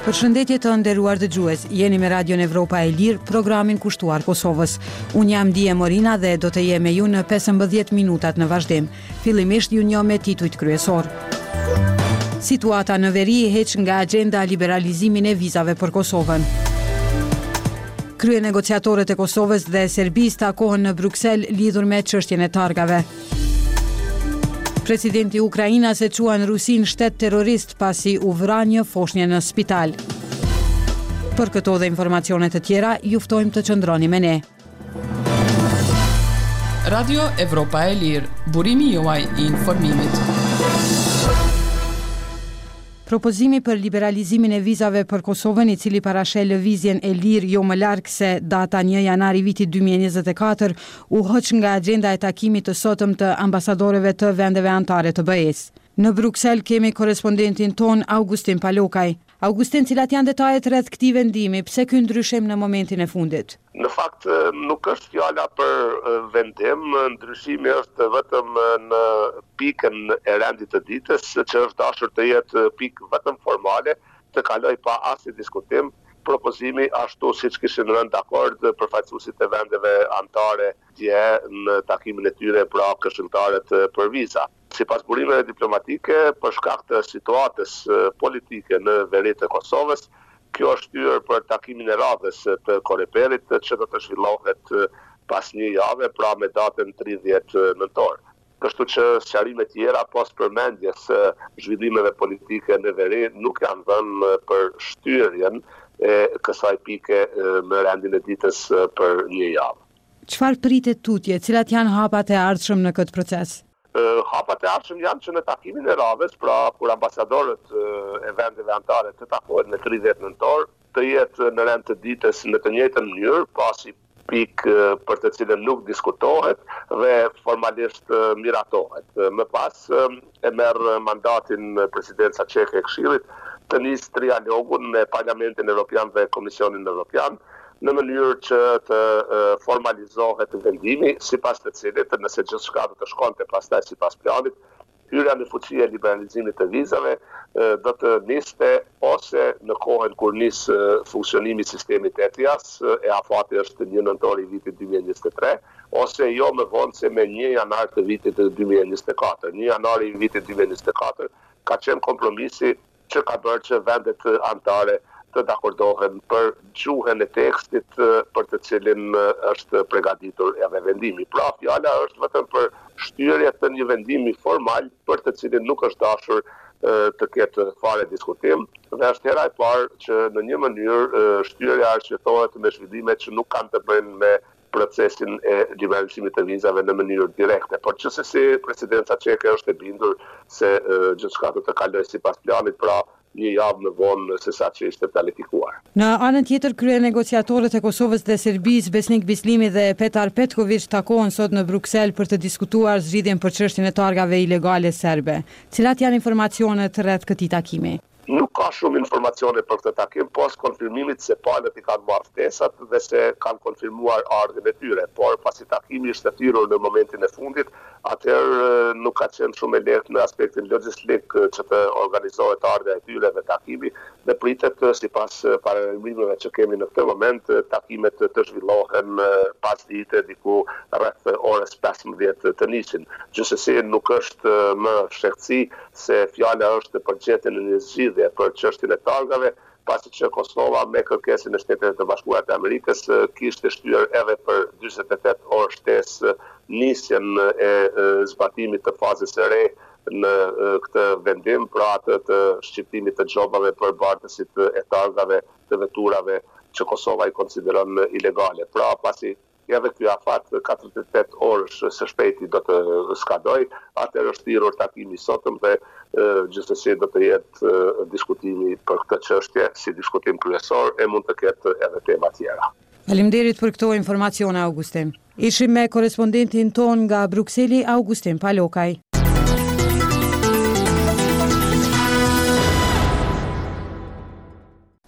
Përshëndetje të nderuar dëgjues, jeni me Radion Evropa e Lirë, programin kushtuar Kosovës. Unë jam Dije Morina dhe do të jem me ju në 15 minutat në vazhdim. Fillimisht ju njoh me titujt kryesor. Situata në veri heq nga agenda liberalizimin e vizave për Kosovën. Krye negociatorët e Kosovës dhe Serbisë takohen në Bruksel lidhur me çështjen e targave. Presidenti i Ukrainës e quan Rusin shtet terrorist pasi u vra një foshnjë në spital. Për këto dhe informacione të tjera, ju ftojmë të qëndroni me ne. Radio Evropa e Lirë, burimi juaj i informimit. Propozimi për liberalizimin e vizave për Kosovën, i cili parashel lëvizjen e lirë jo më larg se data 1 janari vitit 2024, u hoq nga agenda e takimit të sotëm të ambasadorëve të vendeve anëtare të BE-s. Në Bruksel kemi korespondentin ton Augustin Palokaj. Augustin, cilat janë detajet rreth këtij vendimi, pse ky ndryshim në momentin e fundit? Në fakt nuk është fjala për vendim, ndryshimi është vetëm në pikën e rendit të ditës, që është dashur të jetë pikë vetëm formale, të kaloj pa asnjë diskutim. Propozimi ashtu siç kishin rënë dakord përfaqësuesit e vendeve anëtare dje në takimin e tyre pra këshilltarët për viza. Sipas burimeve diplomatike, për shkak të situatës politike në veri të Kosovës, kjo është hyrë për takimin e radhës të Koreperit, që do të zhvillohet pas një jave, pra me datën 30 nëntor. Kështu që sqarime tjera pas përmendjes zhvillimeve politike në veri nuk janë dhënë për shtyrjen e kësaj pike në rendin e ditës për një javë. Çfarë pritet tutje, cilat janë hapat e ardhshëm në këtë proces? Hapat e ardhshëm janë që në takimin e radhës, pra kur ambasadorët e vendeve anëtare të takohen në 30 nëntor, të jetë në rend të ditës në të njëjtën mënyrë, pasi pikë për të cilën nuk diskutohet dhe formalisht miratohet. Më pas e merr mandatin presidenca çeke e Këshillit të nisë trialogun me Parlamentin Evropian dhe Komisionin Evropian në mënyrë që të formalizohet vendimi, sipas të cilit, nëse gjithçka do të shkonte pastaj sipas planit, hyrja në fuqi e liberalizimit të vizave do të niste ose në kohën kur nis funksionimi i sistemit ETIAS, e afati është 1 nëntor i vitit 2023, ose jo më vonë se me 1 janar të vitit 2024. 1 janar i vitit 2024 ka qenë kompromisi që ka bërë që vendet anëtare të dakordohen për gjuhën e tekstit për të cilin është përgatitur edhe vendimi. Pra, fjala është vetëm për shtyrje të një vendimi formal për të cilin nuk është dashur të ketë fare diskutim, dhe është hera e parë që në një mënyrë shtyrja arsyetohet me zhvillime që nuk kanë të bëjnë me procesin e liberalizimit të vizave në mënyrë direkte. Por gjithsesi presidenca çeke është e bindur se gjithçka do të kalojë sipas planit, pra një javë më vonë se sa që ishte planifikuar. Në anën tjetër, krye negociatorët e Kosovës dhe Serbisë, Besnik Bislimi dhe Petar Petković, takohen sot në Bruksel për të diskutuar zgjidhjen për çështjen e targave ilegale serbe. Cilat janë informacionet rreth këtij takimi? Nuk ka shumë informacione për këtë takim, pas konfirmimit se palët i kanë marrë ftesat dhe se kanë konfirmuar ardhmën e tyre, por pasi takimi ishte thirrur në momentin e fundit, atëherë nuk ka qenë shumë e lehtë në aspektin logjistik që të organizohet ardha e tyre dhe takimi, dhe pritet sipas paralajmërimeve që kemi në këtë moment, takimet të zhvillohen pas dite diku rreth orës 15 të nisin. Gjithsesi nuk është më shehësi se fjala është për gjetjen e një zgjidhje për çështjen e targave, pasi që Kosova me kërkesën e Shtetit të Bashkuar të Amerikës kishte shtyr edhe për 48 orë shtesë nisjen e zbatimit të fazës së re në këtë vendim, pra atë të shqiptimit të xhobave për bartësit e targave të veturave që Kosova i konsideron ilegale. Pra pasi edhe ky afat 48 orësh së shpejti do të skadoj, atëherë është thirrur takimi sotëm dhe gjithsesi do të jetë diskutimi për këtë çështje si diskutim kryesor, e mund të ketë edhe tema tjera. Faleminderit për këto informacione, Augustin. Ishim me korespondentin ton nga Brukseli, Augustin Palokaj.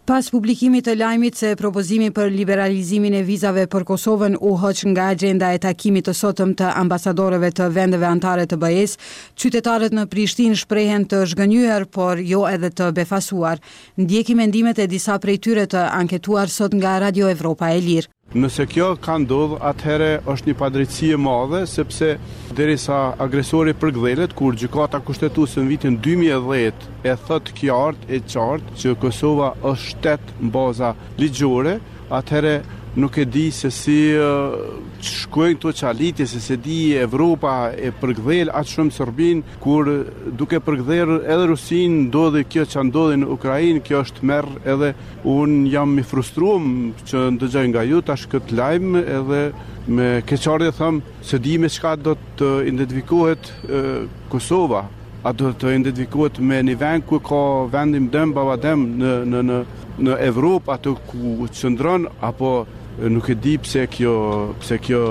Pas publikimit të lajmit se propozimi për liberalizimin e vizave për Kosovën u hoq nga agenda e takimit të sotëm të ambasadorëve të vendeve anëtare të BE-s, qytetarët në Prishtinë shprehen të zhgënjur, por jo edhe të befasuar. Ndjekim mendimet e disa prej tyre të anketuar sot nga Radio Evropa e Lirë. Nëse kjo ka ndodhur, atëherë është një padrejtësi e madhe, sepse derisa agresori përgdhelet, kur gjykata kushtetuese në vitin 2010 e thot qartë që Kosova është shtet në baza ligjore, atëherë nuk e di se si shkojnë këto çalitje, se di Evropa e përgdhel atë shumë Serbin, kur duke përgdher edhe Rusin ndodhi kjo që ndodhi në Ukrainë. Kjo është merr, edhe unë jam i frustruar që ndëgjoj nga ju tash këtë lajm, edhe me keqardhje them se di me çka do të identifikohet Kosova. A do të identifikohet me një vend ku ka vendim dëm babadem në Evropë, ato ku qëndron, apo nuk e di pse kjo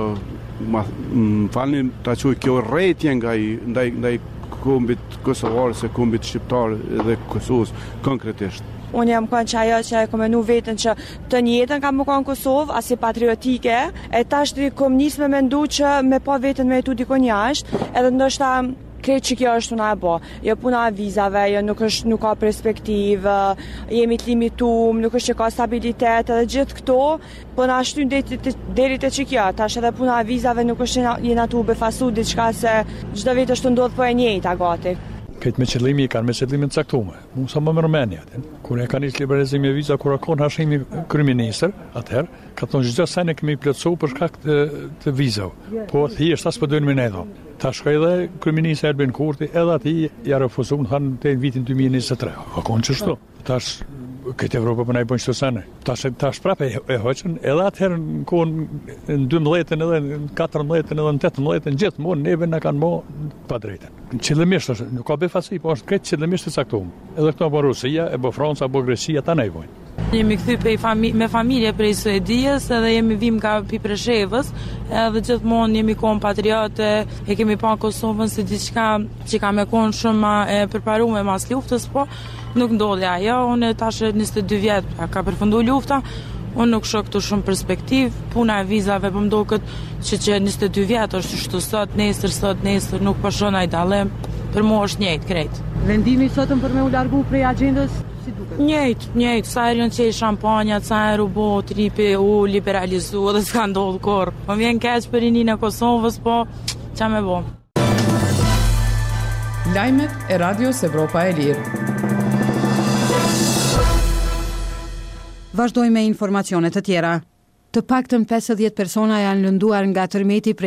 falni ta quaj kjo rretje ndaj kombit kosovar se kombit shqiptar dhe Kosovës konkretisht. Unë jam kënë që ajo që e komenu vetën që të njetën kam më kënë Kosovë, asi patriotike, e tash të kom njës me mendu që me po vetën me jetu dikon jashtë, edhe ndoshta kretë që kjo është puna e bo. Jo puna e vizave, jo nuk ka perspektivë, jemi të limitum, nuk është që ka stabilitet, edhe gjithë këto, po na shtyn deri te që kjo. Tash edhe puna e vizave nuk është jena tu befasu diçka se çdo vit është ndodh po e njëjta gati. Këtë me qëllimi kanë me qëllimin të caktuar. Unë sa më mërmenja, kur e kanë isë liberalizimi e viza, kur akon hashimi kryeministër, atëherë, ka thonë çdo sene kemi plotësu për shkak të vizave. Po thjesht as po dojnë me ne dho. Tash ka edhe kryeministri Albin Kurti, edhe ati ja refuzuan thanë te vitin 2023. Akon çështo. Tash këtë Evropë për na i bëjnë çdo sene. Tash prapë e hoqën, edhe atëherë në kohën në 12-ën, edhe në 14-ën, edhe në 18-ën, gjithmonë neve na kanë mo pa drejtën. Qëllimisht është, nuk ka befasi, po është këtë qëllimisht të caktuar. Edhe këto apo Rusia, apo Franca, apo Greqia, ta ne i bojnë. Jemi kthy me familje prej Suedijës, edhe jemi vim nga Pipreshevës, edhe gjithmonë jemi kompatriote, e kemi pa Kosovën si diçka që ka me konë shumë e përparuar mas luftës, po nuk ndodhi ajo. Unë tash 22 vjet ka përfunduar lufta. Unë nuk shoh këtu shumë perspektiv, puna e vizave po më duket që 22 vjet është kështu sot, nesër nuk po shoh ai dallim. Për mua është njëjtë krejt. Vendimi sotëm për me u largu prej agendës si duket? Njëjtë, sa herën që shampanjat, sa herë u bë tripi, u liberalizu dhe s'ka ndodhur kurrë. Po vjen keq për rinin e Kosovës, po ç'a më bë. Lajmet e Radios Evropa e Lirë. Vazhdojmë me informacione të tjera. Të paktën 50 persona janë lënduar nga tërmeti